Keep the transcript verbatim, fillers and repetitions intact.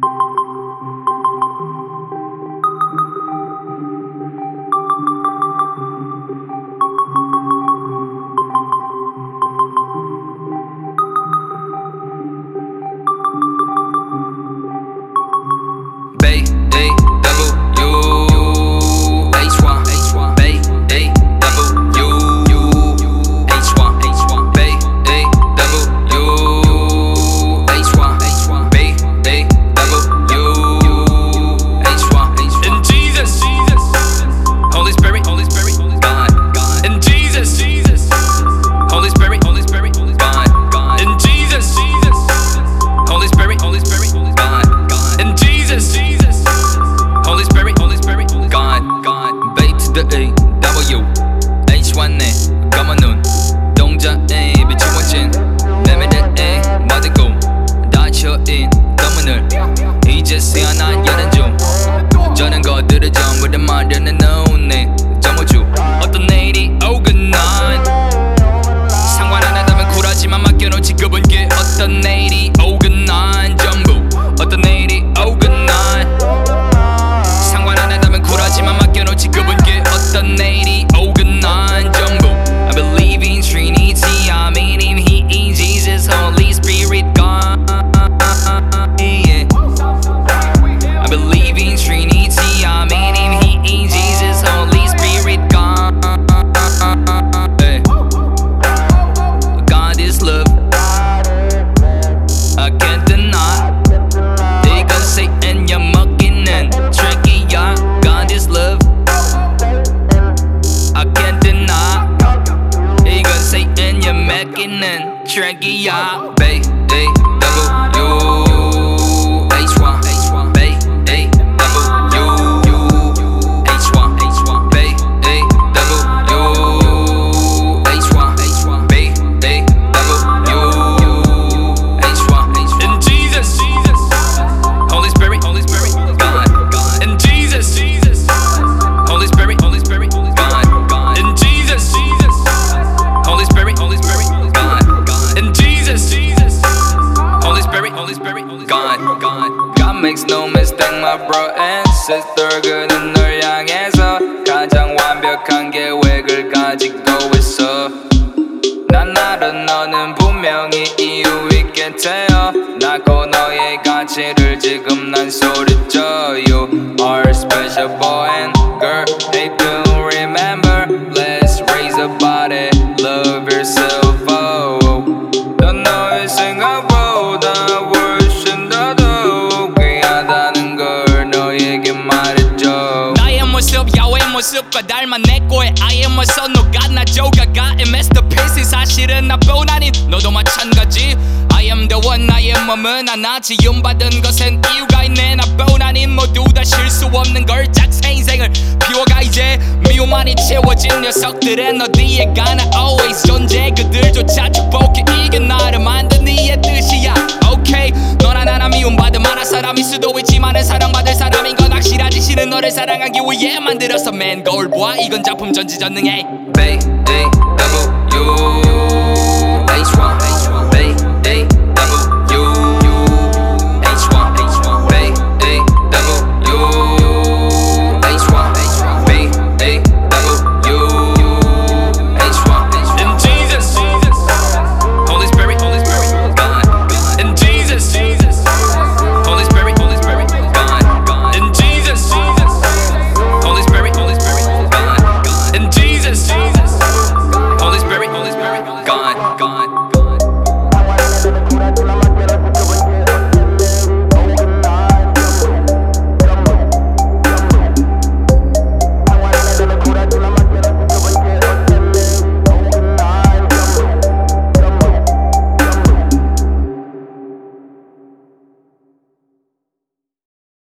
Trackia, Bay, A, W, H one, Bay, A, W, H one, Bay, A, W, H one, Bay, A, W, H one. In Jesus, Holy Spirit, Holy Spirit, God, God. In Jesus, Holy Spirit, Holy Spirit, God, God. In Jesus, Holy Spirit, Holy Spirit, God. In Jesus, Holy Spirit, Holy Spirit, God, God. God makes no mistake, my bro and sister. 그는 널 향해서 가장 완벽한 계획을 가지고 있어. 난 알아 너는 분명히 이유 있게 태어나고 너의 가치를 지금 난 소리쳐. You are a special boy and girl. Hey, do remember? Let's raise a body, love yourself. 넌 너의 생각보다 훨씬 더 더욱 귀하다는 걸 너에게 말해줘. 나의 모습 야외 모습과 닮아 내 거에 I am a son 너가 나 조각가의 masterpiece. 사실은 나뿐 아닌 너도 마찬가지. I am the one 나의 몸은 하나 지음받은 것엔 이유가 있네. 나뿐 아닌 모두 다 실수 없는 걸작 새 인생을 피워가 이제. 미움만이 채워진 녀석들은 어디에 가나 always 존재. 그들조차 축복해 이게 나를 만든 이의 뜻이야. Okay 너나 나나 미움받은 만한 사람일 수도 있지만은 사랑받을 사람인 건 확실하지. 신은 너를 사랑하기 위해 만들었어 man. 거울 보아 이건 작품 전지전능해. Bay, A, W